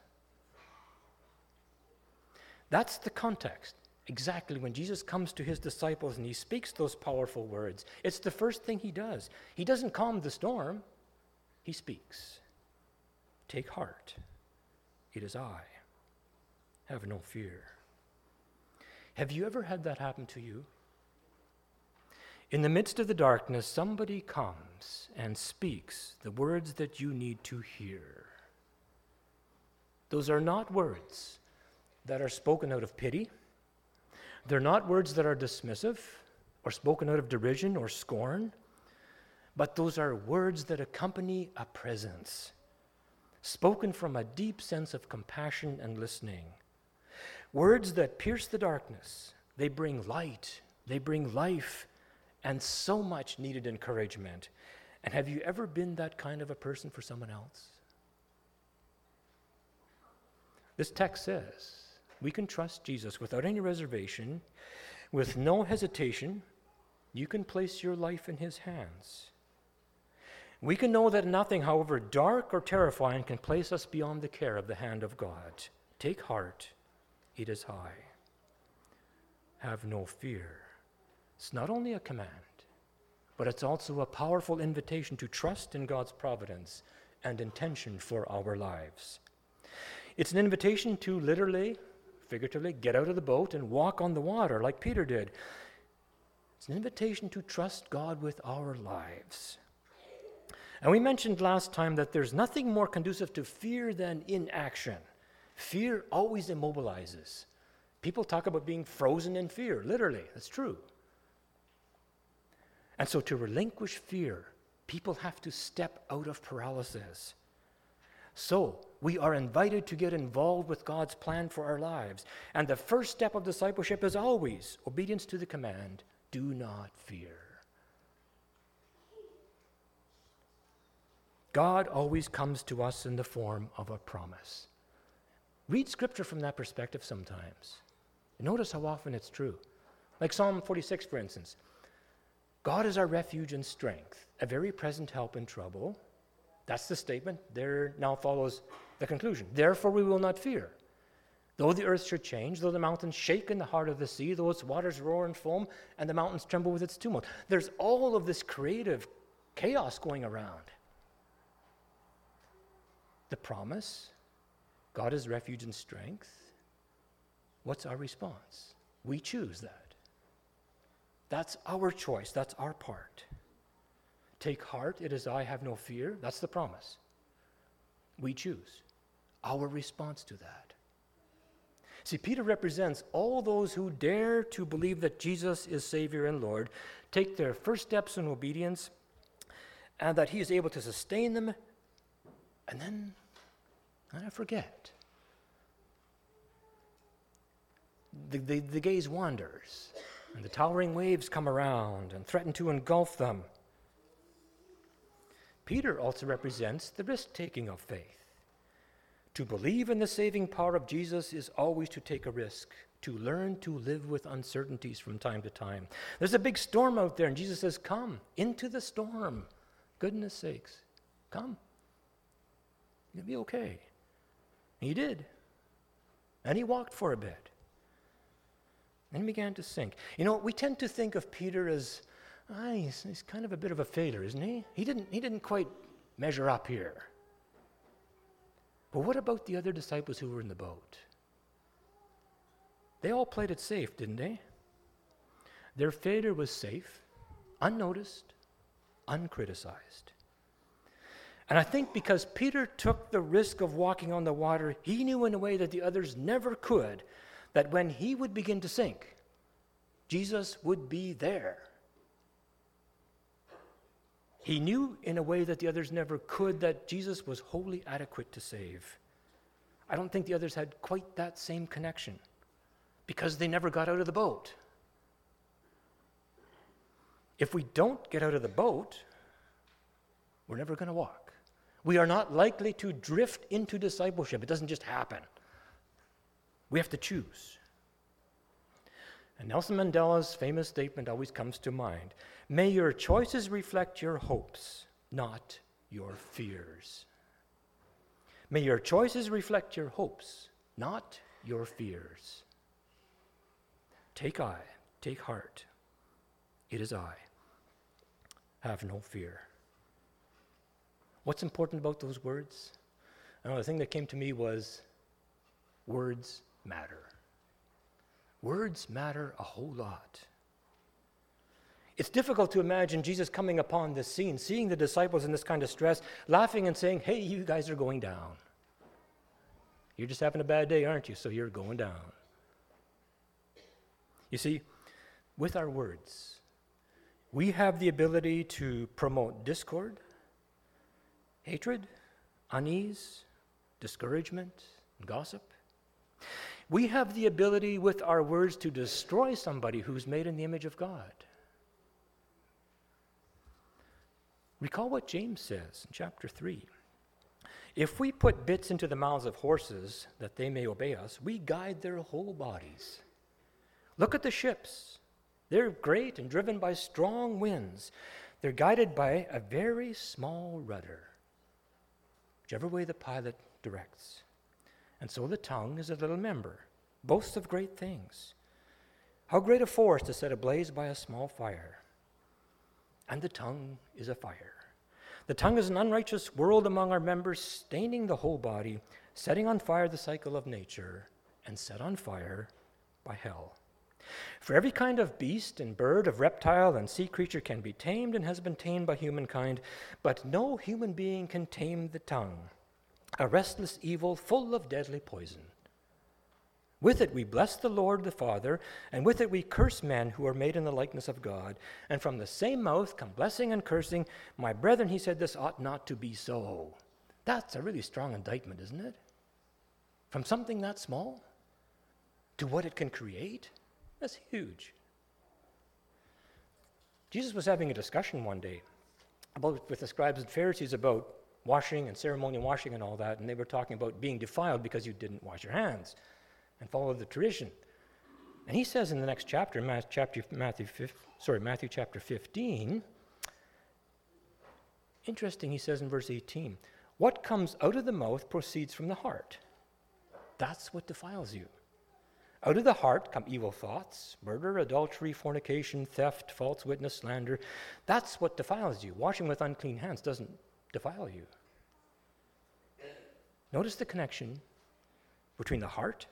That's the context. Exactly when Jesus comes to his disciples and he speaks those powerful words, it's the first thing he does. He doesn't calm the storm. He speaks. "Take heart. It is I. Have no fear." Have you ever had that happen to you? In the midst of the darkness, somebody comes and speaks the words that you need to hear. Those are not words that are spoken out of pity. They're not words that are dismissive or spoken out of derision or scorn, but those are words that accompany a presence, spoken from a deep sense of compassion and listening. Words that pierce the darkness. They bring light, they bring life, and so much needed encouragement. And have you ever been that kind of a person for someone else? This text says we can trust Jesus without any reservation, with no hesitation. You can place your life in his hands. We can know that nothing, however dark or terrifying, can place us beyond the care of the hand of God. Take heart, it is I. Have no fear. It's not only a command, but it's also a powerful invitation to trust in God's providence and intention for our lives. It's an invitation to literally, figuratively, get out of the boat and walk on the water like Peter did. It's an invitation to trust God with our lives. And we mentioned last time that there's nothing more conducive to fear than inaction. Fear always immobilizes. People talk about being frozen in fear, literally. That's true. And so to relinquish fear, people have to step out of paralysis. So we are invited to get involved with God's plan for our lives. And the first step of discipleship is always obedience to the command, "Do not fear." God always comes to us in the form of a promise. Read Scripture from that perspective sometimes. Notice how often it's true. Like Psalm 46, for instance. God is our refuge and strength, a very present help in trouble. That's the statement. There now follows the conclusion. Therefore we will not fear. Though the earth should change, though the mountains shake in the heart of the sea, though its waters roar and foam, and the mountains tremble with its tumult. There's all of this creative chaos going around. The promise, God is refuge and strength. What's our response? We choose that. That's our choice. That's our part. Take heart, it is I, have no fear. That's the promise. We choose our response to that. See, Peter represents all those who dare to believe that Jesus is Savior and Lord, take their first steps in obedience, and that he is able to sustain them, and then forget. The gaze wanders, and the towering waves come around and threaten to engulf them. Peter also represents the risk-taking of faith. To believe in the saving power of Jesus is always to take a risk, to learn to live with uncertainties from time to time. There's a big storm out there, and Jesus says, come into the storm. Goodness sakes, come. You'll be okay. He did. And he walked for a bit. Then he began to sink. You know, we tend to think of Peter as, he's kind of a bit of a failure, isn't he? He didn't quite measure up here. But what about the other disciples who were in the boat? They all played it safe, didn't they? Their failure was safe, unnoticed, uncriticized. And I think because Peter took the risk of walking on the water, he knew in a way that the others never could, that when he would begin to sink, Jesus would be there. He knew in a way that the others never could that Jesus was wholly adequate to save. I don't think the others had quite that same connection because they never got out of the boat. If we don't get out of the boat, we're never going to walk. We are not likely to drift into discipleship. It doesn't just happen. We have to choose. And Nelson Mandela's famous statement always comes to mind. May your choices reflect your hopes, not your fears. May your choices reflect your hopes, not your fears. Take heart. It is I. Have no fear. What's important about those words? The thing that came to me was words matter. Words matter a whole lot. It's difficult to imagine Jesus coming upon this scene, seeing the disciples in this kind of stress, laughing and saying, hey, you guys are going down. You're just having a bad day, aren't you? So you're going down. You see, with our words, we have the ability to promote discord, hatred, unease, discouragement, and gossip. We have the ability with our words to destroy somebody who's made in the image of God. Recall what James says in chapter 3. If we put bits into the mouths of horses that they may obey us, we guide their whole bodies. Look at the ships. They're great and driven by strong winds. They're guided by a very small rudder, whichever way the pilot directs. And so the tongue is a little member, boasts of great things. How great a forest to set ablaze by a small fire. And the tongue is a fire. The tongue is an unrighteous world among our members, staining the whole body, setting on fire the cycle of nature, and set on fire by hell. For every kind of beast and bird, of reptile and sea creature can be tamed and has been tamed by humankind, but no human being can tame the tongue, a restless evil full of deadly poison. With it we bless the Lord the Father, and with it we curse men who are made in the likeness of God. And from the same mouth come blessing and cursing. My brethren, he said, this ought not to be so. That's a really strong indictment, isn't it? From something that small to what it can create, that's huge. Jesus was having a discussion one day with the scribes and Pharisees about washing and ceremonial washing and all that, and they were talking about being defiled because you didn't wash your hands and follow the tradition. And he says in the next chapter, Matthew chapter 15, interesting, he says in verse 18, what comes out of the mouth proceeds from the heart. That's what defiles you. Out of the heart come evil thoughts, murder, adultery, fornication, theft, false witness, slander. That's what defiles you. Washing with unclean hands doesn't defile you. Notice the connection between the heart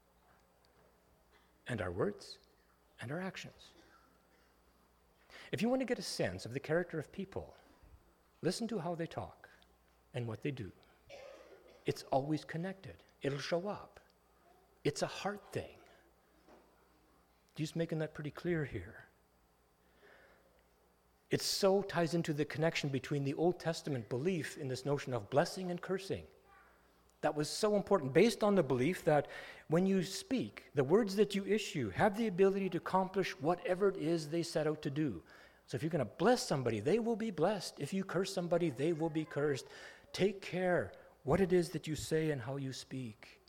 and our words and our actions. If you want to get a sense of the character of people, listen to how they talk and what they do. It's always connected. It'll show up. It's a heart thing. Jesus making that pretty clear here. It so ties into the connection between the Old Testament belief in this notion of blessing and cursing. That was so important, based on the belief that when you speak, the words that you issue have the ability to accomplish whatever it is they set out to do. So if you're going to bless somebody, they will be blessed. If you curse somebody, they will be cursed. Take care what it is that you say and how you speak.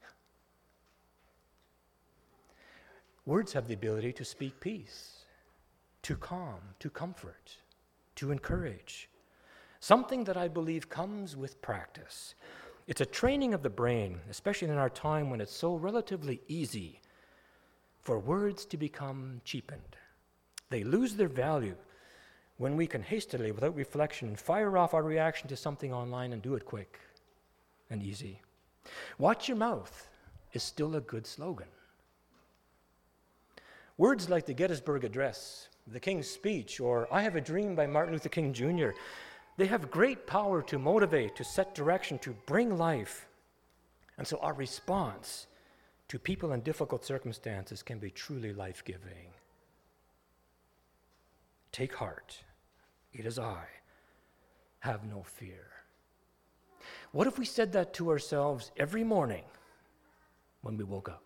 Words have the ability to speak peace, to calm, to comfort, to encourage. Something that I believe comes with practice. It's a training of the brain, especially in our time when it's so relatively easy for words to become cheapened. They lose their value when we can hastily, without reflection, fire off our reaction to something online and do it quick and easy. Watch your mouth is still a good slogan. Words like the Gettysburg Address, the King's Speech, or I Have a Dream by Martin Luther King Jr., they have great power to motivate, to set direction, to bring life. And so our response to people in difficult circumstances can be truly life-giving. Take heart, it is I. Have no fear. What if we said that to ourselves every morning when we woke up?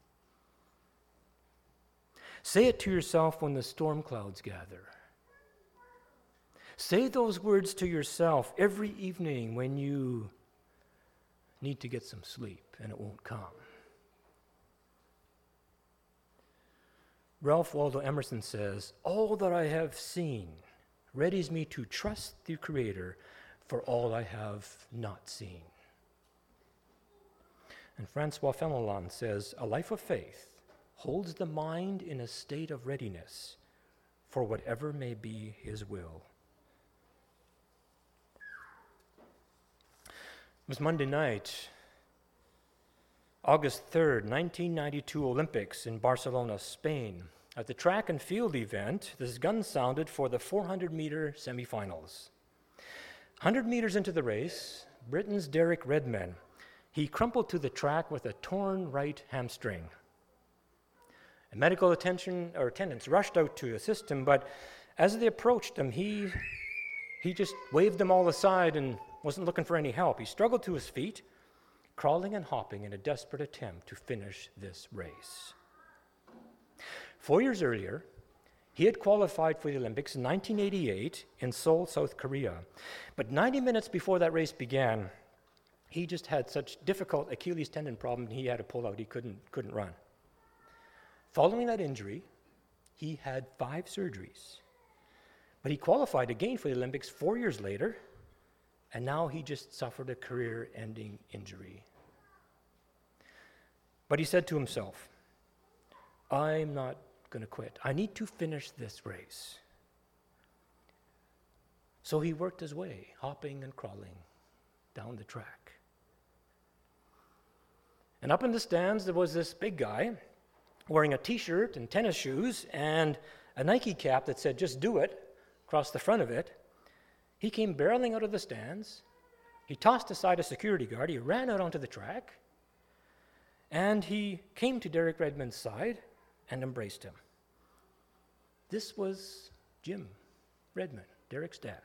Say it to yourself when the storm clouds gather. Say those words to yourself every evening when you need to get some sleep and it won't come. Ralph Waldo Emerson says, all that I have seen readies me to trust the Creator for all I have not seen. And Francois Fenelon says, a life of faith holds the mind in a state of readiness for whatever may be His will. It was Monday night, August 3rd, 1992 Olympics in Barcelona, Spain. At the track and field event, this gun sounded for the 400-meter semifinals. 100 meters into the race, Britain's Derek Redmond, he crumpled to the track with a torn right hamstring. And medical attendants rushed out to assist him, but as they approached him, he just waved them all aside and wasn't looking for any help. He struggled to his feet, crawling and hopping in a desperate attempt to finish this race. 4 years earlier, he had qualified for the Olympics in 1988 in Seoul, South Korea. But 90 minutes before that race began, he just had such difficult Achilles tendon problem, he had to pull out. He couldn't run. Following that injury, he had 5 surgeries. But he qualified again for the Olympics 4 years later, and now he just suffered a career-ending injury. But he said to himself, I'm not going to quit. I need to finish this race. So he worked his way, hopping and crawling down the track. And up in the stands, there was this big guy wearing a t-shirt and tennis shoes and a Nike cap that said, just do it, across the front of it. He came barreling out of the stands. He tossed aside a security guard. He ran out onto the track. And he came to Derek Redmond's side and embraced him. This was Jim Redmond, Derek's dad.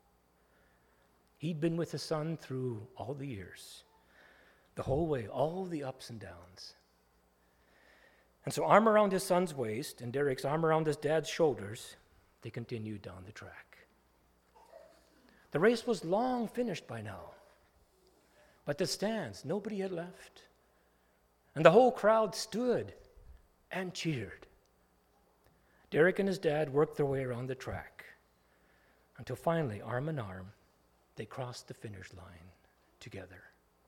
He'd been with his son through all the years, the whole way, all the ups and downs. And so, arm around his son's waist and Derek's arm around his dad's shoulders, they continued down the track. The race was long finished by now, but the stands, nobody had left. And the whole crowd stood and cheered. Derek and his dad worked their way around the track until finally, arm in arm, they crossed the finish line together.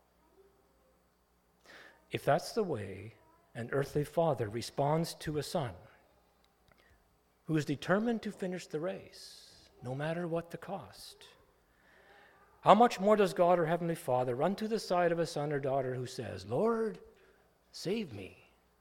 If that's the way an earthly father responds to a son who is determined to finish the race, no matter what the cost, how much more does God, our Heavenly Father, run to the side of a son or daughter who says, Lord, save me?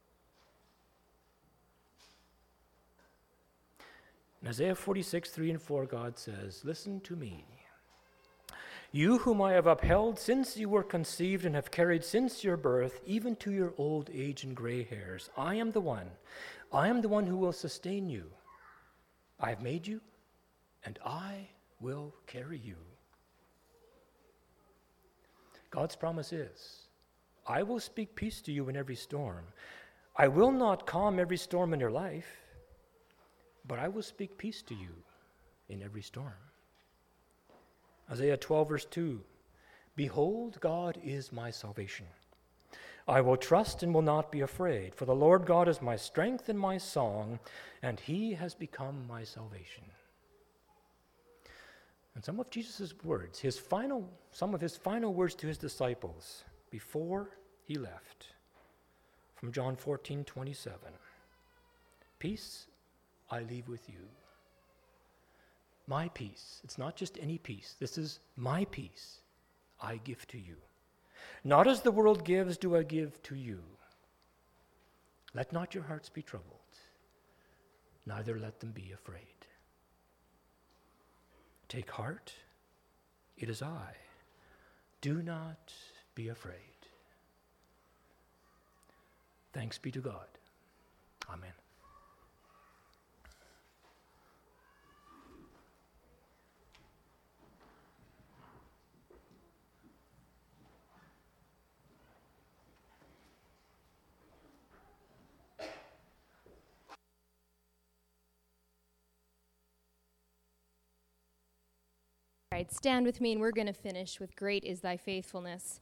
In Isaiah 46, 3 and 4, God says, listen to me. You whom I have upheld since you were conceived and have carried since your birth, even to your old age and gray hairs. I am the one. I am the one who will sustain you. I have made you, and I will carry you. God's promise is, I will speak peace to you in every storm. I will not calm every storm in your life, but I will speak peace to you in every storm. Isaiah 12, verse 2, behold, God is my salvation. I will trust and will not be afraid, for the Lord God is my strength and my song, and he has become my salvation. And some of Jesus' words, some of his final words to his disciples before he left, from John 14:27. Peace I leave with you. My peace. It's not just any peace. This is my peace I give to you. Not as the world gives do I give to you. Let not your hearts be troubled, neither let them be afraid. Take heart, it is I. Do not be afraid. Thanks be to God. Amen. All right, stand with me, and we're going to finish with Great is Thy Faithfulness.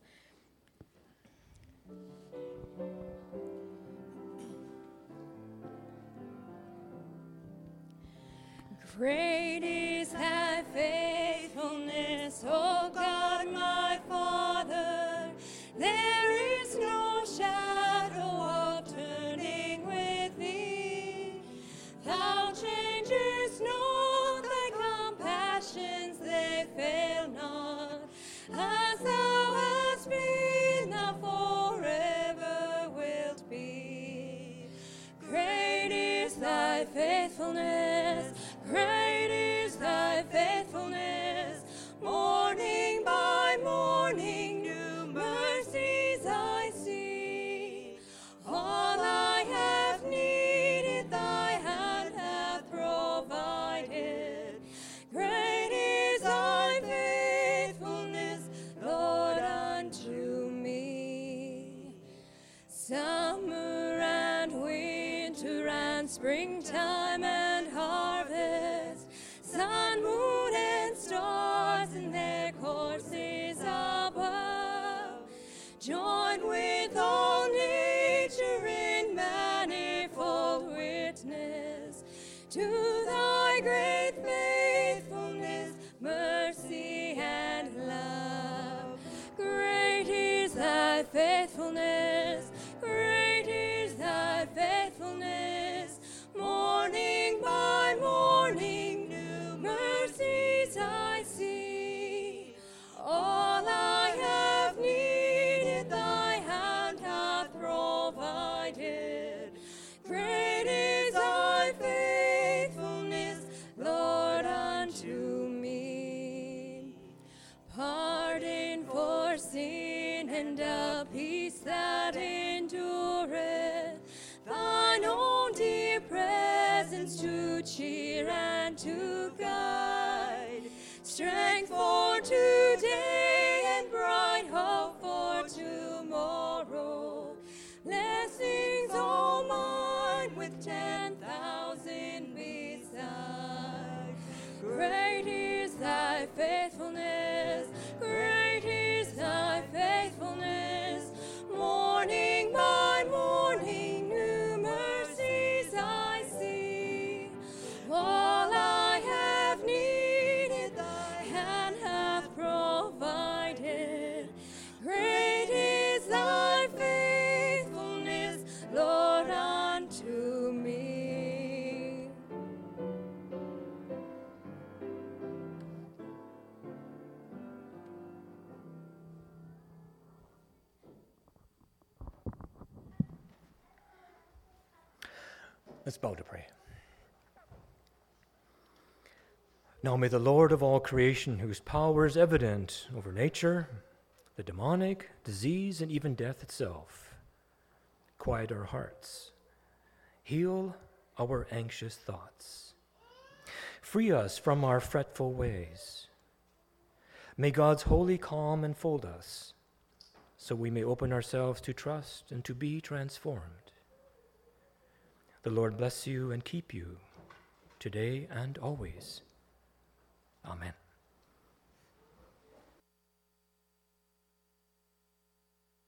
Great is Thy faithfulness, O God, my Father. There is no shadow of turning with Thee. Thou changest not, Thy compassions, they fail not. As Thou hast been, Thou forever wilt be. Great is Thy faithfulness. Great is Thy faithfulness. Morning by morning, new mercies I see. All I have needed, Thy hand hath provided. Great is Thy faithfulness, Lord, unto me. Summer and winter and springtime and harvest, sun, moon, and stars in their courses above, join with all nature in manifold witness to Thy great faithfulness, mercy, and love. Great is Thy faithfulness. Great is Thy faithfulness. Morning by morning, new mercies I see. All I have needed, Thy hand hath provided. Great is Thy faithfulness, Lord, unto me. Pardon for sin and a peace that endureth. Thine own dear presence to cheer and to guide. Strength for today and bright hope for tomorrow. Blessings all mine with 10,000 beside. Great is Thy faithfulness. Great is Thy faithfulness. Morning by morning, new mercies I see. All I have needed, Thy hand hath provided. Great is Thy faithfulness, Lord, unto me. Let's bow to pray. Now may the Lord of all creation, whose power is evident over nature, the demonic, disease, and even death itself, quiet our hearts, heal our anxious thoughts, free us from our fretful ways. May God's holy calm enfold us, so we may open ourselves to trust and to be transformed. The Lord bless you and keep you, today and always. Amen.